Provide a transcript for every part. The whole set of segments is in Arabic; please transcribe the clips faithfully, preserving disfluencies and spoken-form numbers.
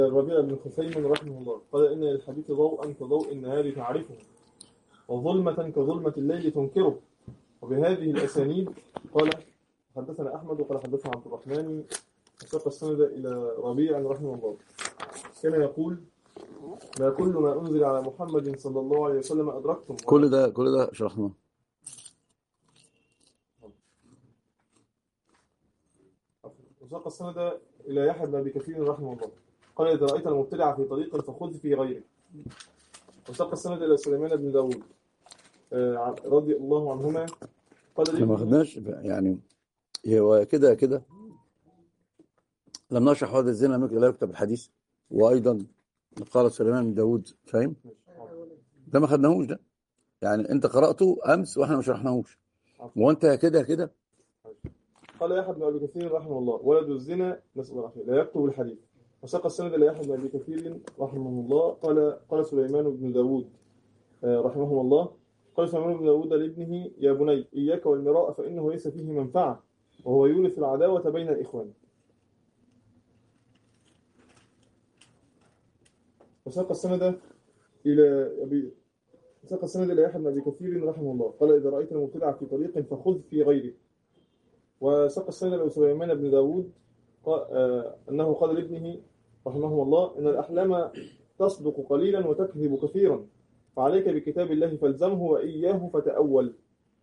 الربيع بن خثيم رحمه الله قال إن للحديث ضوءا كضوء النهار تعرفه، وظلمة كظلمة الليل تنكره. وبهذه الأسانيد قال حدثنا أحمد وقال حدثنا عبد الرحمن، وساق السند إلى ربيع رحمه الله كان يقول: ما كل ما أنزل على محمد صلى الله عليه وسلم أدركتم. كل ده كل ده شرحناه. وساق السند إلى يحيى بن أبي كثير رحمه الله قال: إذا رأيت المبتدع في طريق فخذ في غيره. وساق السند إلى سليمان بن داود رضي الله عنهما قال: ما خدناش يعني هو كده كده لم نشرح هذا الزنا مثل لا يكتب الحديث، وايضا قال سليمان بن داود، فاهم؟ ده ما خدناهوش ده، يعني انت قراته امس واحنا ما شرحناهوش، وانت كده كده. قال يحيى بن ابي كثير رحمه الله: ولد الزنا نسأل الله العافية لا يكتب الحديث. وساق السند الى يحيى بن ابي كثير رحمه الله قال قال سليمان بن داود رحمه الله قال سليمان بن داود لابنه: يا بني اياك والمراء فانه ليس فيه منفعه وهو يورث العداوه بين الاخوان. وساق السند الى ابي وساق السند الى يحيى بن ابي كثير رحمه الله قال: اذا رايت المبتدع في طريق فخذ في غيره. وساق السند الى سليمان بن داود آه أنه قال لابنه رحمه الله: إن الأحلام تصدق قليلا وتكذب كثيرا، فعليك بكتاب الله فالزمه وإياه فتأول.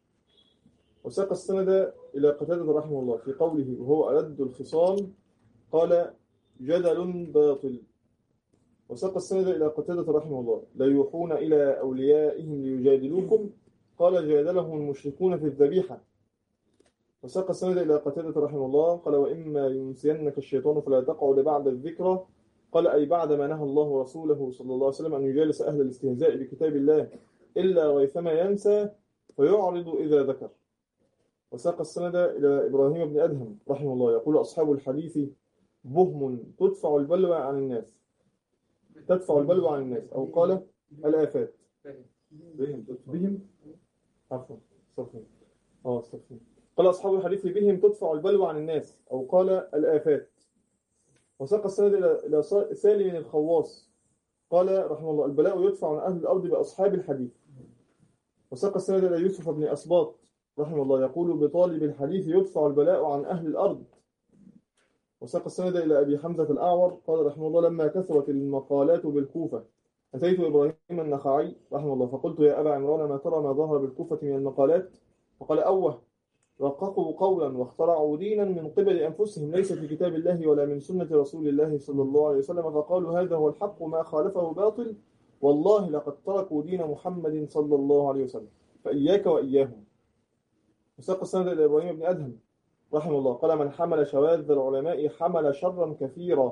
وساق السند إلى قتادة رحمه الله في قوله وهو ألد الخصام قال: جدل باطل. وساق السند إلى قتادة رحمه الله: لا يوحون إلى أوليائهم ليجادلوكم قال: جادلهم المشركون في الذبيحة. وساق السند إلى قتادة رحمه الله قال: وإما ينسينك الشيطان فلا تقعد بعد الذكرى قال: أي بعد ما نهى الله ورسوله صلى الله عليه وسلم أن يجالس أهل الاستهزاء بكتاب الله إلا ريثما ينسى فيعرض إذا ذكر. وساق السند إلى إبراهيم بن أدهم رحمه الله يقول: أصحاب الحديث بهم تدفع البلوى عن الناس تدفع البلوى عن الناس أو قال الآفات. بهم بهم عفوا صفر اه صفر قال: أصحاب الحديث بهم تدفع البلوى عن الناس أو قال الآفات. وساق السند إلى سالم الخواص قال رحمه الله: البلاء يدفع عن أهل الأرض بأصحاب الحديث. وساق السند إلى يوسف بن أسباط رحمه الله يقول: بطالب الحديث يدفع البلاء عن أهل الأرض. وساق السند إلى أبي حمزة الأعور قال رحمه الله: لما كثرت المقالات بالكوفة أتيت إبراهيم النخعي رحمه الله فقلت: يا أبا عمران، ما ترى ما ظهر بالكوفة من المقالات؟ فقال: أوه، رققوا قولا واخترعوا دينا من قبل أنفسهم ليس في كتاب الله ولا من سنة رسول الله صلى الله عليه وسلم، فقالوا هذا هو الحق وما خالفه باطل، والله لقد تركوا دين محمد صلى الله عليه وسلم، فإياك وإياهم. وساق السند إلى إبراهيم بن أدهم رحمه الله قال: من حمل شواذ العلماء حمل شرا كثيرا.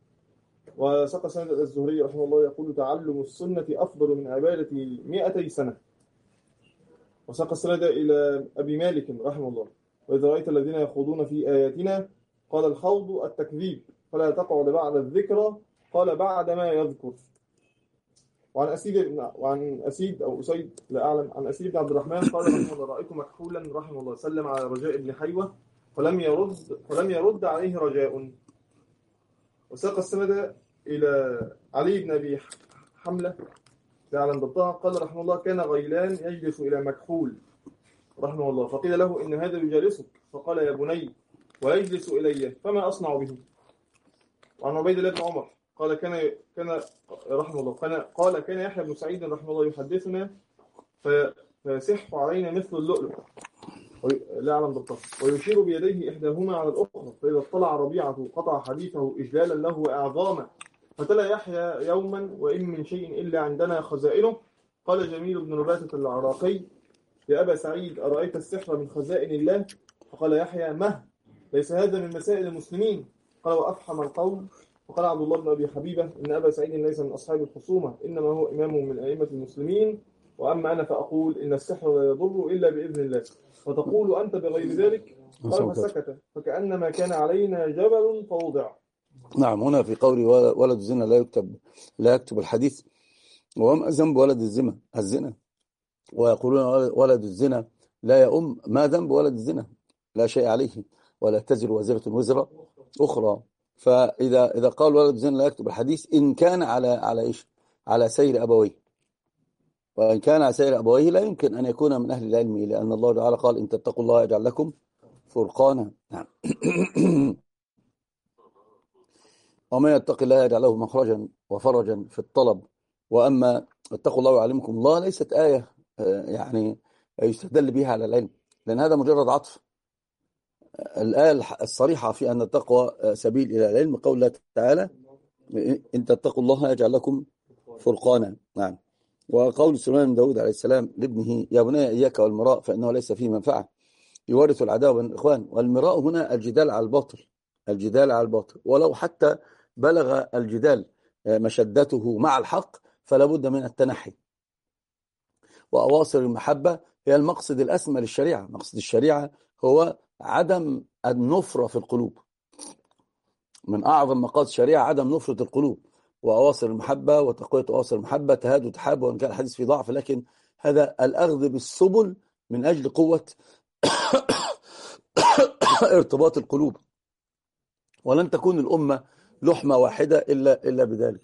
وساق السند إلى الزهري رحمه الله يقول: تعلم السنة أفضل من عبادة مئتي سنة. وساق السند إلى أبي مالك رحمه الله: وإذا رأيت الذين يخوضون في آياتنا قال: الخوض التكذيب، فلا تقعد بعد الذكرى قال: بعد ما يذكر. وعن أسيد وعن أسيد أو أسيد لا أعلم عن أسيد بن عبد الرحمن قال رحمه الله: رأيت مكحولا رحمه الله سلم على رجاء بن حيوة فلم يرد فلم يرد عليه رجاء. وساق السند إلى علي بن أبي حملة يعلم ضبطها قال رحمه الله: كان غيلان يجلس إلى مكحول رحمه الله فقيل له: إن هذا يجالسك، فقال: يا بني ويجلس إلي فما أصنع به. وعن عبيد الله بن عمر قال: كان كان رحمه الله كان قال كان يحيى بن سعيد رحمه الله يحدثنا فيسح علينا مثل اللؤلؤ لا أعلم ضبطها ويشير بيديه إحداهما على الأخرى، فإذا اطلع ربيعة قطع حديثه إجلالا له وإعظاما، فتلا يحيى يوما: وإن من شيء إلا عندنا خزائنه. قال جميل بن نباتة العراقي: يا أبا سعيد، أرأيت السحر من خزائن الله؟ فقال يحيى: مه، ليس هذا من مسائل المسلمين. قال: وأفحم القوم. وقال عبد الله بن أبي حبيبة: إن أبا سعيد ليس من أصحاب الخصومة، إنما هو إمام من أئمة المسلمين، وأما أنا فأقول إن السحر لا يضر إلا بإذن الله، وتقول أنت بغير ذلك. قال: فسكت فكأنما كان علينا جبل فوضع. نعم، هنا في قولي ولد الزنا لا يكتب لا يكتب الحديث، وما ذنب ولد الزنا الزنا ويقولون ولد الزنا لا يؤم، ما ذنب ولد الزنا؟ لا شيء عليه، ولا تزر وزرة وزر أخرى. فإذا إذا قال ولد زنا لا يكتب الحديث إن كان على على إيش؟ على سير أبويه. وإن كان على سير أبويه لا يمكن أن يكون من أهل العلم، لأن الله تعالى قال إن تتقوا الله يجعل لكم فرقانا. نعم. ومن يتق الله يجعل له مخرجا وفرجا في الطلب. وأما اتقوا الله ويعلمكم الله ليست آية يعني يستدل بها على العلم، لأن هذا مجرد عطف. الآية الصريحة في أن التقوى سبيل إلى العلم قول الله تعالى إن تتقوا الله يجعل لكم فرقانا. نعم. وقول سليمان بن داود عليه السلام لابنه يا بني إياك والمراء فإنه ليس فيه منفعة يورث العداوة بين الإخوان. والمراء هنا الجدال على الباطل، الجدال على الباطل، ولو حتى بلغ الجدال مشدته مع الحق فلا بد من التنحي. وأواصر المحبة هي المقصد الأسمى للشريعة. مقصد الشريعة هو عدم النفرة في القلوب. من أعظم مقاصد الشريعة عدم نفرة القلوب. وأواصر المحبة وتقوية أواصر المحبة تهاد وتحاب، وإن كان الحديث فيه ضعف لكن هذا الأخذ بالسبل من أجل قوة ارتباط القلوب. ولن تكون الأمة لحمة واحدة إلا إلا بذلك.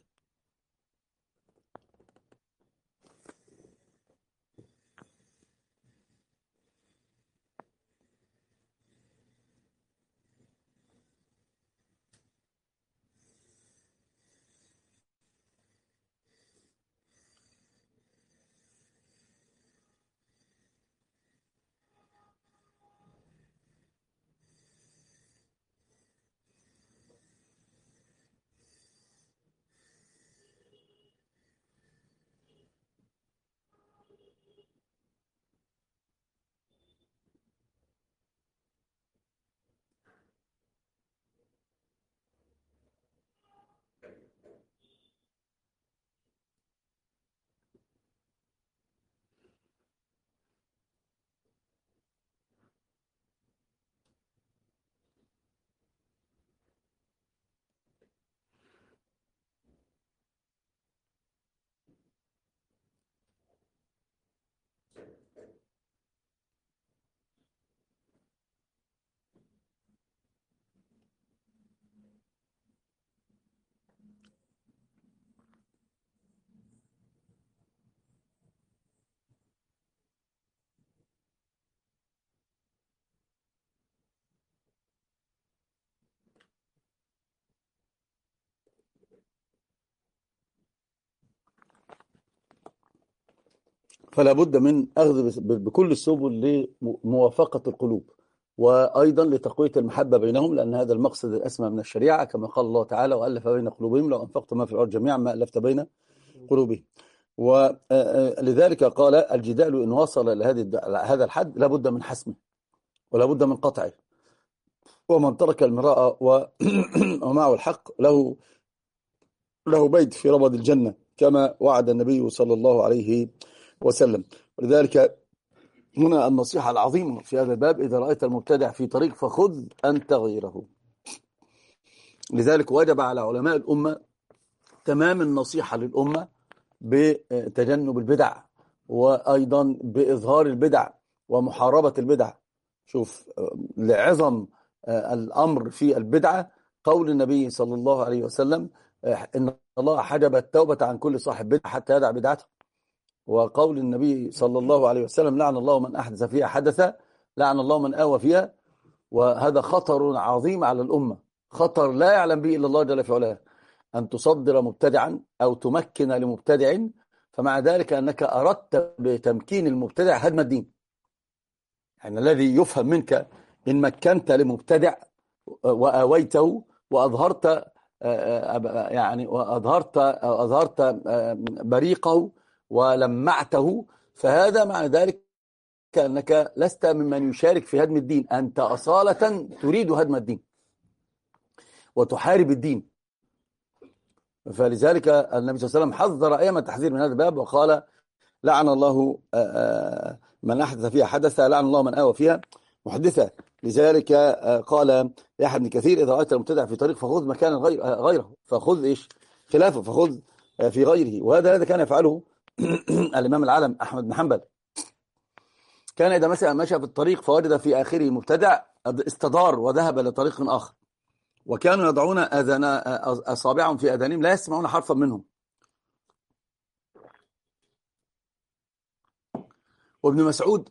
فلا بد من أخذ بكل السبل لموافقة القلوب، وأيضا لتقوية المحبة بينهم، لأن هذا المقصد الأسمى من الشريعة كما قال الله تعالى وألف بين قلوبهم لو أنفقت ما في الأرض جميعا ما ألفت بين قلوبهم. ولذلك قال الجدال إن وصل لهذا الحد لا بد من حسمه ولا بد من قطعه. ومن ترك المراء ومعه الحق له له بيت في ربض الجنة كما وعد النبي صلى الله عليه وسلم. ولذلك هنا النصيحة العظيمة في هذا الباب إذا رأيت المبتدع في طريق فخذ أنت غيره. لذلك وجب على علماء الأمة تمام النصيحة للأمة بتجنب البدع، وأيضا بإظهار البدع ومحاربة البدع. شوف لعظم الأمر في البدعة قول النبي صلى الله عليه وسلم إن الله حجب التوبة عن كل صاحب بدعة حتى يدع بدعته. وقول النبي صلى الله عليه وسلم لعن الله من أحدث فيها حدثا لعن الله من آوى فيها. وهذا خطر عظيم على الأمة، خطر لا يعلم به إلا الله جل في علاه، أن تصدر مبتدعا أو تمكن لمبتدع فمع ذلك أنك أردت بتمكين المبتدع هدم الدين. يعني الذي يفهم منك إن مكنت لمبتدع وآويته وأظهرت يعني وأظهرت أظهرت بريقه ولمعته، فهذا معنى ذلك أنك لست ممن يشارك في هدم الدين، أنت أصالة تريد هدم الدين وتحارب الدين. فلذلك النبي صلى الله عليه وسلم حذر أيما تحذير من هذا الباب وقال لعن الله من أحدث فيها حدثا لعن الله من آوى فيها محدثا. لذلك قال يحيى بن كثير إذا رأيت المبتدع في طريق فخذ مكانا غير غيره فخذ إيش خلافه فخذ في غيره. وهذا الذي كان يفعله الإمام العالم أحمد بن حنبل. كان إذا مثلا مشى في الطريق فوجد في آخره مبتدع استدار وذهب لطريق آخر وكانوا يضعون أذان أصابعهم في أذانهم لا يسمعون حرفا منهم. وابن مسعود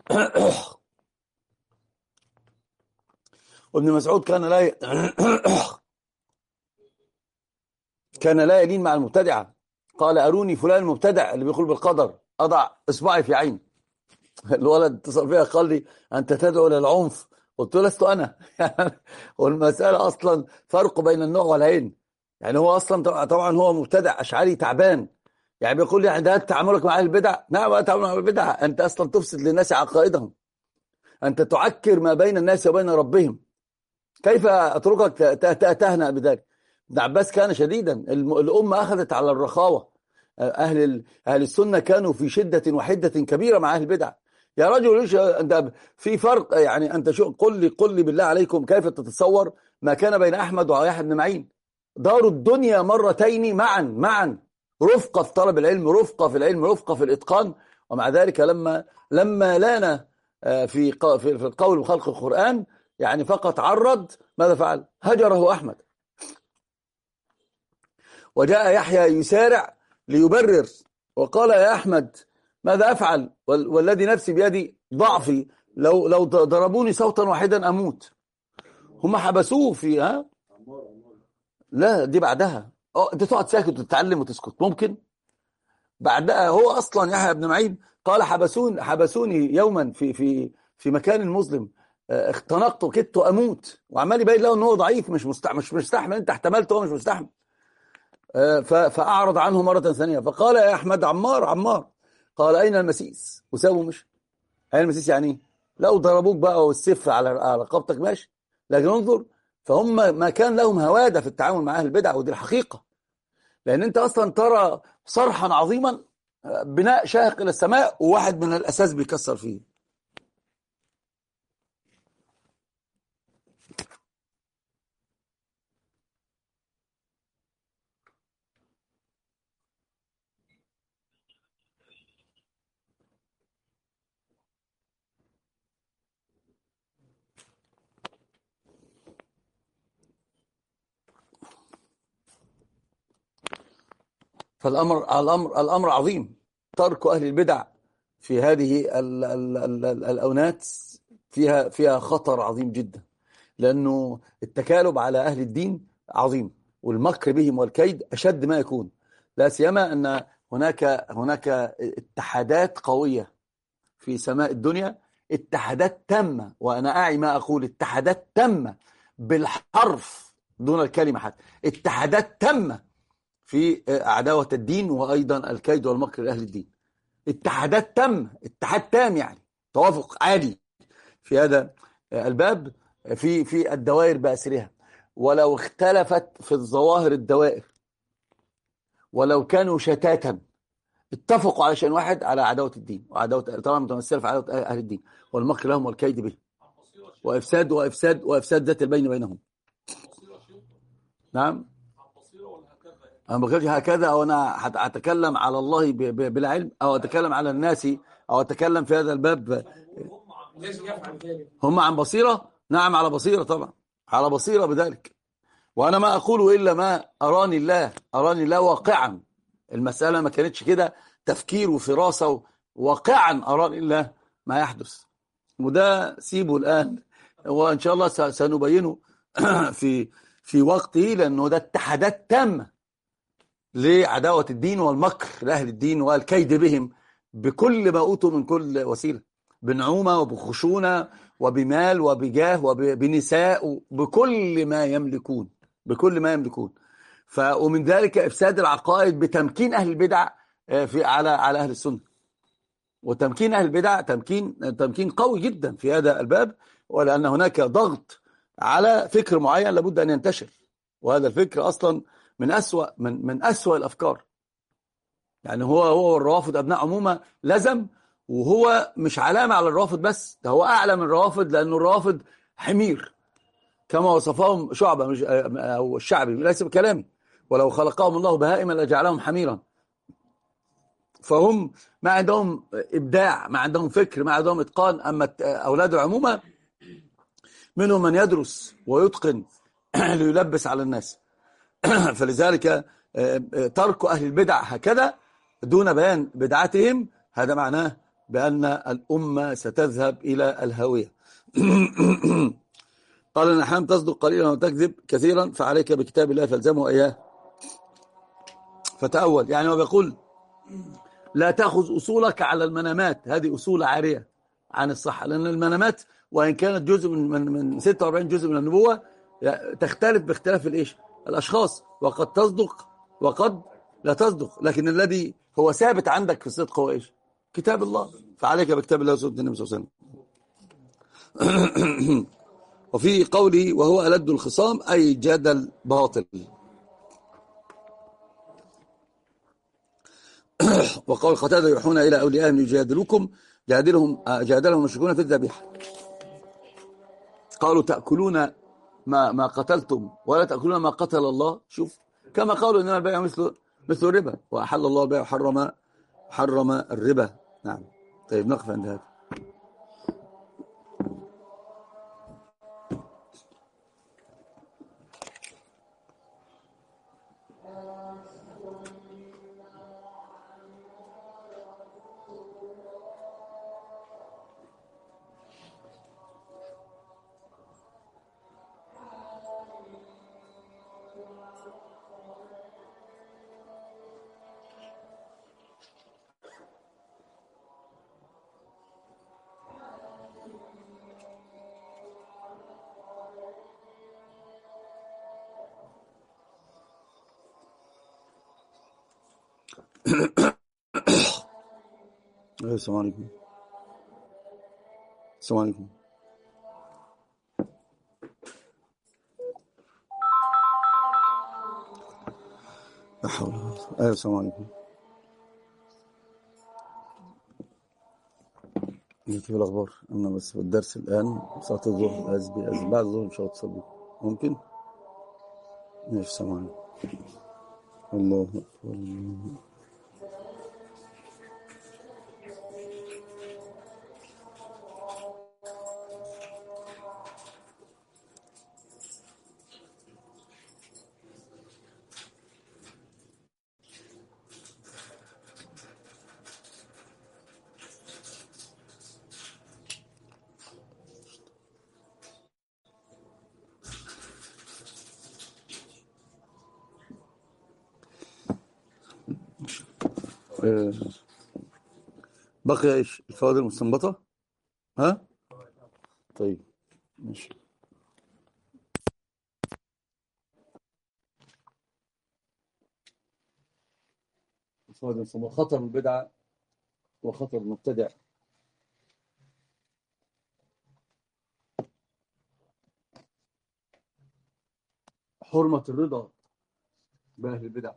وابن مسعود كان لا ي... كان لا يلين مع المبتدعة. قال أروني فلان المبتدع اللي بيقول بالقدر أضع إصبعي في عين. الولد اتصل فيها قال لي أنت تدعو للعنف، قلت له لست أنا. والمسألة أصلا فرق بين النوع والعين. يعني هو أصلا طبعا هو مبتدع أشعري تعبان، يعني بيقول لي ده تعاملك مع أهل البدع. نعم تعاملك مع أهل البدع، أنت أصلا تفسد للناس عقائدهم، أنت تعكر ما بين الناس وبين ربهم، كيف أتركك تهنأ بذلك؟ ابن عباس كان شديدا، الأمة أخذت على الرخاوة، أهل أهل السنة كانوا في شدة وحدة كبيرة مع أهل البدع. يا رجل ليش أنت في فرق؟ يعني أنت شو قل لي قل لي بالله عليكم كيف تتصور ما كان بين أحمد ويحيى بن معين؟ داروا الدنيا مرتين معا معا، رفقة في طلب العلم، رفقة في العلم، رفقة في الإتقان، ومع ذلك لما لما لانا في في القول بخلق القرآن يعني فقط عرض، ماذا فعل؟ هجره أحمد. وجاء يحيى يسارع ليبرر وقال يا أحمد ماذا أفعل والذي نفسي بيدي ضعفي، لو لو ضربوني صوتا واحدا أموت. هم حبسوه في ها لا دي بعدها اه انت تقعد ساكت وتتعلم وتسكت ممكن. بعدها هو اصلا يحيى بن معين قال حبسوني حبسوني يوما في في في مكان مظلم، اختنقت وكدت اموت، وعمال يبين له ان هو ضعيف مش مستحمل مش مستحمل انت احتملت هو مش مستحمل. فاعرض عنه مره ثانيه فقال يا احمد عمار عمار، قال اين المسيس؟ وسابه مش اين المسيس يعني ايه؟ لو ضربوك بقى والسيف على رقبتك ماشي، لكن انظر فهم ما كان لهم هواده في التعامل مع اهل البدع، ودي الحقيقه. لان انت اصلا ترى صرحا عظيما بناء شاهق الى السماء وواحد من الاساس بيكسر فيه. فالامر الامر الامر عظيم. ترك اهل البدع في هذه ال ال ال ال الاونات فيها فيها خطر عظيم جدا، لانه التكالب على اهل الدين عظيم، والمكر بهم والكيد اشد ما يكون، لا سيما ان هناك هناك اتحادات قويه في سماء الدنيا، اتحادات تامه، وانا اعي ما اقول، اتحادات تامه بالحرف دون الكلمه حتى، اتحادات تامه في عداوة الدين وأيضا الكيد والمكر لأهل الدين. اتحادات تم اتحاد تام، يعني توافق عالي في هذا الباب في في الدوائر بأسرها، ولو اختلفت في الظواهر الدوائر ولو كانوا شتاتا اتفقوا على شيء واحد، على عداوة الدين، وعداوة طبعا متمثلة في عداوة أهل الدين والمكر لهم والكيد به وإفساد وإفساد وإفساد ذات البين بينهم. نعم أنا ما بقولش هكذا، أو أنا أتكلم على الله بلا علم، أو أتكلم على الناس، أو أتكلم في هذا الباب. هم عن بصيرة؟ نعم على بصيرة طبعا، على بصيرة بذلك، وأنا ما أقول إلا ما أراني الله أراني الله واقعا. المسألة ما كانتش كده تفكير وفراسة، واقعا أراني الله ما يحدث، وده سيبه الآن وإن شاء الله سنبينه في في وقته، لأنه ده اتحادات تامة لعداوة الدين والمكر لأهل الدين والكيد بهم بكل ما أوتوا من كل وسيلة، بنعومة وبخشونة وبمال وبجاه وبنساء، بكل ما يملكون بكل ما يملكون ف ومن ذلك إفساد العقائد بتمكين أهل البدع في على على أهل السنة، وتمكين أهل البدع تمكين تمكين قوي جدا في هذا الباب، ولأن هناك ضغط على فكر معين لابد أن ينتشر، وهذا الفكر أصلا من أسوأ من من أسوأ الأفكار. يعني هو هو الروافض أبناء عمومة لزم، وهو مش علامة على الروافض بس، ده هو أعلى من الروافض، لأنه الروافض حمير كما وصفهم شعبة مش أو الشعبي، ليس بكلامي، ولو خلقهم الله بهائما لجعلهم حميرا. فهم ما عندهم إبداع، ما عندهم فكر، ما عندهم إتقان. أما أولاد العمومة منهم من يدرس ويتقن ليلبس على الناس. فلذلك ترك أهل البدع هكذا دون بيان بدعتهم هذا معناه بأن الأمة ستذهب إلى الهاوية. قال إن أحيانا تصدق قليلا وتكذب كثيرا فعليك بكتاب الله فالزمه إياه فتأول. يعني هو بيقول لا تأخذ أصولك على المنامات، هذه أصول عارية عن الصحة، لأن المنامات وإن كانت جزء من من من ستة وأربعين جزء من النبوة تختلف باختلاف الإيش الأشخاص، وقد تصدق وقد لا تصدق، لكن الذي هو ثابت عندك في الصدق هو إيش؟ كتاب الله. فعليك بكتاب الله وسنة النبي صلى الله عليه وسلم. وفي قوله وهو ألد الخصام أي جدل باطل. وقول قتادة يوحون إلى أوليائهم يجادلوكم جادلهم جادلهم المشركون في الذبيحة قالوا تأكلون ما ما قتلتم ولا تأكلون ما قتل الله. شوف كما قالوا إنما البيع مثل مثل الربا وأحل الله البيع وحرم حرم الربا. نعم. طيب نقف عند هذا. السلام عليكم. السلام عليكم. لا حول ولا قوة. ايوه السلام عليكم. كيف الاخبار؟ انا بس في الدرس الان صلاه الظهر أزبي أزبي بعد الظهر ان شاء الله تصلي ممكن؟ ماشي. السلام عليكم. الله اكبر. بقي ايش الفوائد المستنبطة؟ ها؟ طيب ماشي. الفوائد المستنبطة خطر البدعة وخطر المبتدع. حرمة الرضا بأهل البدع.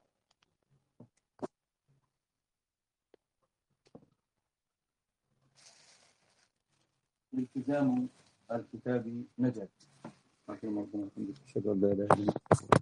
التزام الكتاب نجاة. أشهد أن لا إله إلا الله